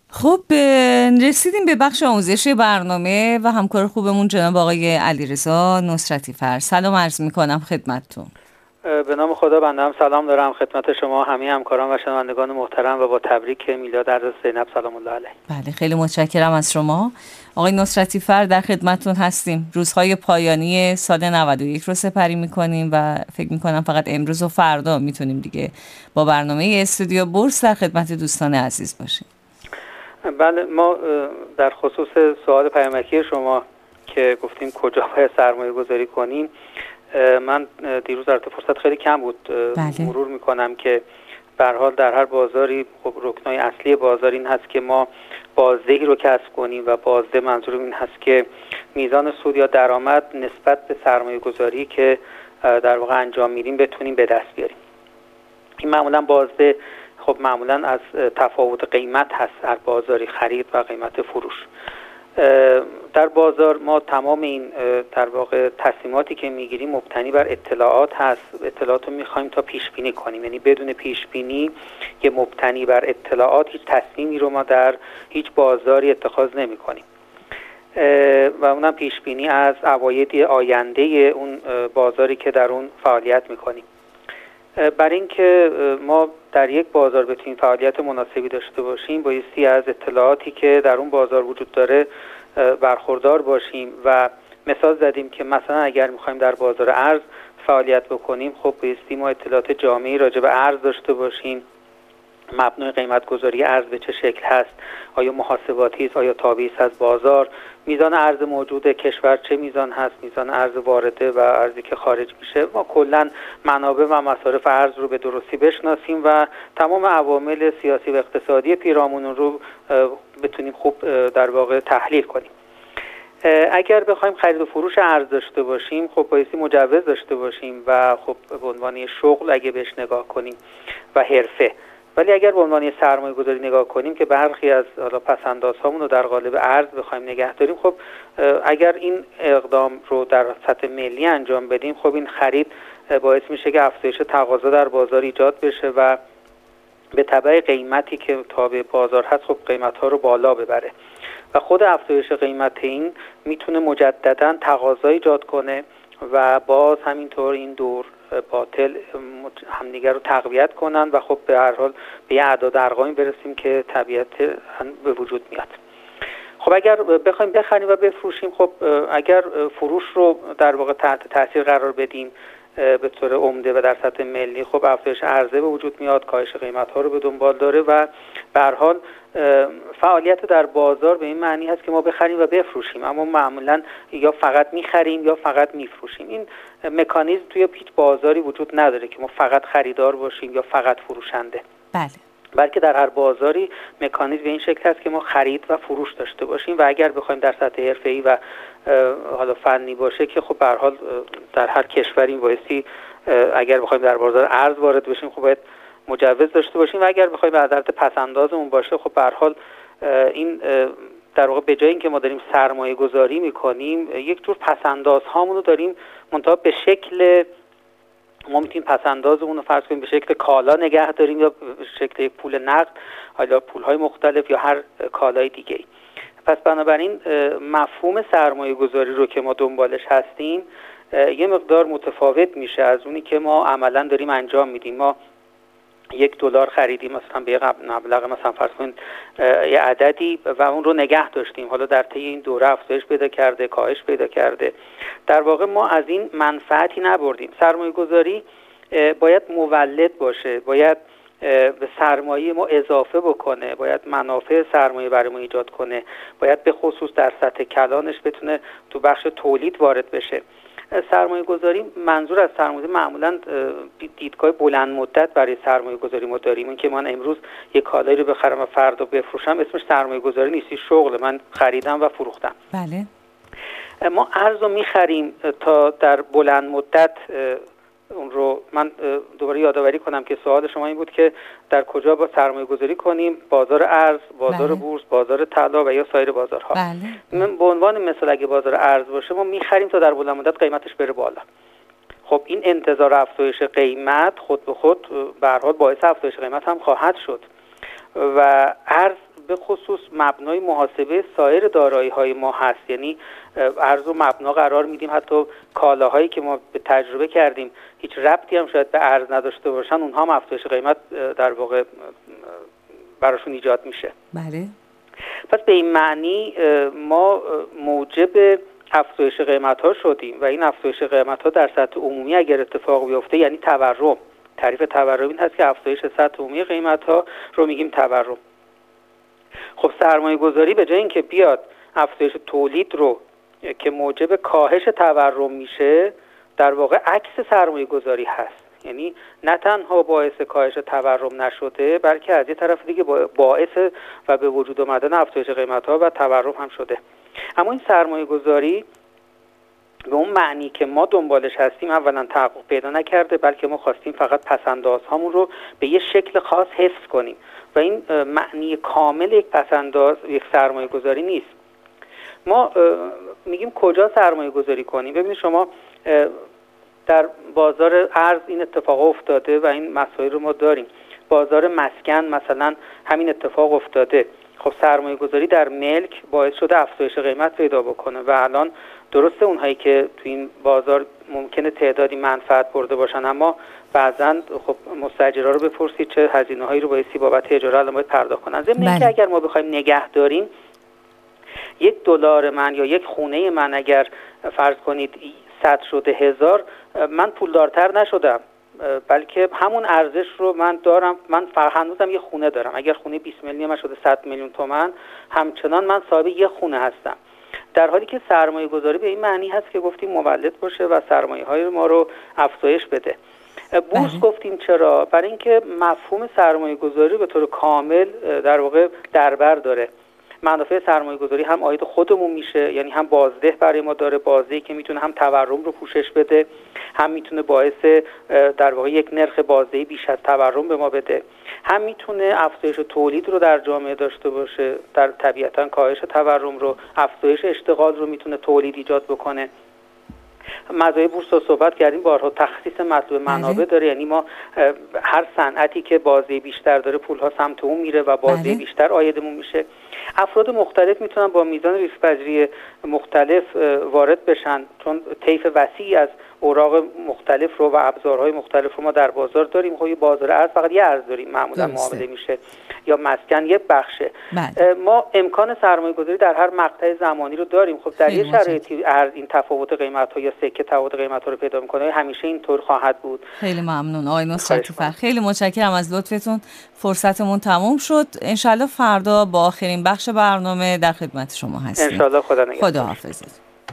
خب رسیدیم به بخش آموزش برنامه و همکار خوبمون جناب آقای علیرضا نصرتی فر. سلام عرض میکنم خدمتتون. به نام خدا بنده هم سلام دارم خدمت شما همه همکاران و شنوندگان محترم و با تبریک میلاد عروس زینب سلام الله علیه. بله خیلی متشکرم از شما آقای نصرتی فر. در خدمتتون هستیم. روزهای پایانی سال 91 رو سپری میکنیم و فکر میکنم فقط امروز و فردا میتونیم دیگه با برنامه استودیو بورس در خدمت دوستان عزیز باشیم. بله، ما در خصوص سوال پیامکی شما که گفتیم کجا باید سرمایه گذاری کنیم، من دیروز در فرصت خیلی کم بود مرور میکنم که به هر حال در هر بازاری خب رکنای اصلی بازار این هست که ما بازدهی رو کسب کنیم و بازده منظورم این هست که میزان سود یا درآمد نسبت به سرمایه گذاری که در واقع انجام میدیم بتونیم به دست بیاریم. این معمولا بازده خب معمولا از تفاوت قیمت هست در بازاری خرید و قیمت فروش. در بازار ما تمام این در واقع تصمیماتی که میگیریم مبتنی بر اطلاعات هست. اطلاعات رو میخوایم تا پیش بینی کنیم، یعنی بدون پیش بینی که مبتنی بر اطلاعات هیچ تصمیمی رو ما در هیچ بازاری اتخاذ نمی کنیم و اونم پیش بینی از عواید آینده اون بازاری که در اون فعالیت میکنیم. برای اینکه ما در یک بازار بتونیم فعالیت مناسبی داشته باشیم بایستی از اطلاعاتی که در اون بازار وجود داره برخوردار باشیم و مثال زدیم که مثلا اگر میخوایم در بازار ارز فعالیت بکنیم خب بایستی ما اطلاعات جامعی راجع به ارز داشته باشیم. مبنای قیمت گذاری ارز به چه شکل هست، آیا محاسباتی است، آیا تابعی است از بازار، میزان ارز موجود کشور چه میزان هست، میزان ارز وارده و ارزی که خارج میشه. ما کلا منابع و مصارف ارز رو به درستی بشناسیم و تمام عوامل سیاسی و اقتصادی پیرامون رو بتونیم خوب در واقع تحلیل کنیم. اگر بخوایم خرید و فروش ارز داشته باشیم خب بایستی مجوز داشته باشیم و خب به عنوان شغل اگه بهش نگاه کنیم و حرفه. ولی اگر به عنوان سرمایه گذاری نگاه کنیم که برخی از پس‌اندازهامون رو در قالب ارز بخوایم نگه داریم، خب اگر این اقدام رو در سطح ملی انجام بدیم خب این خرید باعث میشه که افزایش تقاضا در بازار ایجاد بشه و به تبع قیمتی که تابع بازار هست خب قیمت‌ها رو بالا ببره و خود افزایش قیمت این میتونه مجددا تقاضا ایجاد کنه و باز همینطور این دور باطل همدیگر رو تقویت کنن و خب به هر حال به یه اعداد ارقامی برسیم که طبیعت به وجود میاد. خب اگر بخوایم بخریم و بفروشیم، خب اگر فروش رو در واقع تحت تاثیر قرار بدیم به طور عمده و در سطح ملی، خب افزایش عرضه به وجود میاد، کاهش قیمت ها رو به دنبال داره و به هر حال فعالیت در بازار به این معنی هست که ما بخریم و بفروشیم، اما معمولا یا فقط میخریم یا فقط میفروشیم. این مکانیزم توی هیچ بازاری وجود نداره که ما فقط خریدار باشیم یا فقط فروشنده. بله. بلکه در هر بازاری مکانیزم به این شکل هست که ما خرید و فروش داشته باشیم و اگر بخوایم در سطح حرفه‌ای و حالا فنی باشه که خب به هر حال در هر کشوری بایستی اگر بخوایم در بازار ارز وارد بشیم خب باید مجوز داشته باشیم و اگر بخوایم به عدالت پس‌اندازمون باشه خب به هر حال این در واقع به جای اینکه ما داریم سرمایه گذاری میکنیم یک جور پس‌انداز هامون رو داریم منتها به شکل ما میتونیم پس‌اندازمون رو فرض کنیم به شکل کالا نگه داریم یا به شکل پول نقد یا پول‌های مختلف یا هر کالای دیگه‌ای. پس بنابراین مفهوم سرمایه گذاری رو که ما دنبالش هستیم یه مقدار متفاوت میشه از اونی که ما عملاً داریم انجام میدیم. ما $1 خریدیم مثلا به مبلغ مثلا فرض کنید یه عددی و اون رو نگه داشتیم، حالا در طی این دوره افزایش پیدا کرده، کاهش پیدا کرده، در واقع ما از این منفعتی نبردیم. سرمایه گذاری باید مولد باشه، باید به سرمایه ما اضافه بکنه، باید منافع سرمایه برای ما ایجاد کنه، باید به خصوص در سطح کلانش بتونه تو بخش تولید وارد بشه. سرمایه گذاری، منظور از سرمایه معمولا دیدگاه بلند مدت برای سرمایه گذاری ما داریم. این که من امروز یک کالایی رو بخرم و فردا بفروشم اسمش سرمایه گذاری نیست، شغل من خریدم و فروختم. بله. ما ارز رو میخریم تا در بلند مدت اون رو من دوباره یادآوری کنم که سوال شما این بود که در کجا با سرمایه گذاری کنیم، بازار ارز، بازار بورس، بازار طلا و یا سایر بازارها. من به عنوان مثال اگه بازار ارز باشه ما میخریم تا در بلند مدت قیمتش بره بالا. خب این انتظار افزایش قیمت خود به خود به هر حال باعث افزایش قیمت هم خواهد شد و ارز به خصوص مبنای محاسبه سایر دارایی‌های ما هست. یعنی ارز و مبنا قرار میدیم، حتی کالاهایی که ما به تجربه کردیم هیچ ربطی هم شاید به ارز نداشته باشن، اونها هم افزایش قیمت در واقع براشون ایجاد میشه. بله. پس به این معنی ما موجب افزایش قیمت‌ها شدیم و این افزایش قیمت‌ها در سطح عمومی اگر اتفاق بیفته یعنی تورم، تعریف تورم این هست که افزایش سطح عمومی قیمت‌ها رو میگیم تورم. خب سرمایه‌گذاری به جای اینکه بیاد افزایش تولید رو که موجب کاهش تورم میشه، در واقع عکس سرمایه‌گذاری هست. یعنی نه تنها باعث کاهش تورم نشده، بلکه از یه طرف دیگه باعث و به وجود آمدن افزایش قیمت‌ها و تورم هم شده. اما این سرمایه‌گذاری به اون معنی که ما دنبالش هستیم اولا تحقق پیدا نکرده، بلکه ما خواستیم فقط پس‌اندازهامون رو به یه شکل خاص حفظ کنیم و این معنی کامل یک پس‌انداز یک سرمایه‌گذاری نیست. ما میگیم کجا سرمایه‌گذاری کنیم. ببینید شما در بازار ارز این اتفاق افتاده و این مسائل رو ما داریم. بازار مسکن مثلا همین اتفاق افتاده. خب سرمایه‌گذاری در ملک باعث شده افزایش قیمت پیدا بکنه و الان درسته اونهایی که تو این بازار ممکنه تعدادی منفعت برده باشن، اما بعضاً خب مستاجرها رو بپرسید چه هزینه‌هایی رو بایستی بابت اجاره الان باید پرداخت کنن. ضمن اینکه اگر ما بخوایم نگه داریم $1 من یا یک خونه من اگر فرض کنید 100 شده 1000، من پولدارتر نشدم، بلکه همون ارزش رو من دارم. من هنوزم یه خونه دارم. اگر خونه 20 میلیون من شده 100 میلیون تومان، همچنان من صاحب یه خونه هستم. در حالی که سرمایه گذاری به این معنی هست که گفتیم مولد باشه و سرمایه های ما رو افزایش بده. بورس گفتیم چرا؟ برای اینکه مفهوم سرمایه گذاری به طور کامل در واقع دربر داره. منافع سرمایه گذاری هم عاید خودمون میشه، یعنی هم بازده برای ما داره، بازدهی که میتونه هم تورم رو پوشش بده، هم میتونه باعث در واقع یک نرخ بازدهی بیش از تورم به ما بده، هم میتونه افزایش تولید رو در جامعه داشته باشه، در طبیعتا کاهش تورم رو، افزایش اشتغال رو میتونه تولید ایجاد بکنه. مزایای بورس رو صحبت کردیم بارها، تخصیص مطلوب منابع داره، یعنی ما هر صنعتی که بازده بیشتر داره پولها سمت اون میره و بازده بیشتر عایدمون میشه. افراد مختلف میتونن با میزان ریسک پذیری مختلف وارد بشن، چون طیف وسیعی از اوراق مختلف رو و ابزارهای مختلف رو ما در بازار داریم. خب بازار ارز فقط یه ارز داریم معمولا معامله میشه، یا مسکن یک بخشه. ما امکان سرمایه گذاری در هر مقطع زمانی رو داریم. خب در یه شرایطی ارز این تفاوت قیمت ها یا سکه تفاوت قیمت ها رو پیدا میکنه، همیشه اینطور خواهد بود. خیلی ممنون آقای نصرتی‌فر، خیلی متشکرم از لطفتون. فرصتمون تموم شد. انشالله فردا با آخرین بخش برنامه در خدمت شما هستیم. انشالله. خدا نگهدار. خدا حافظ.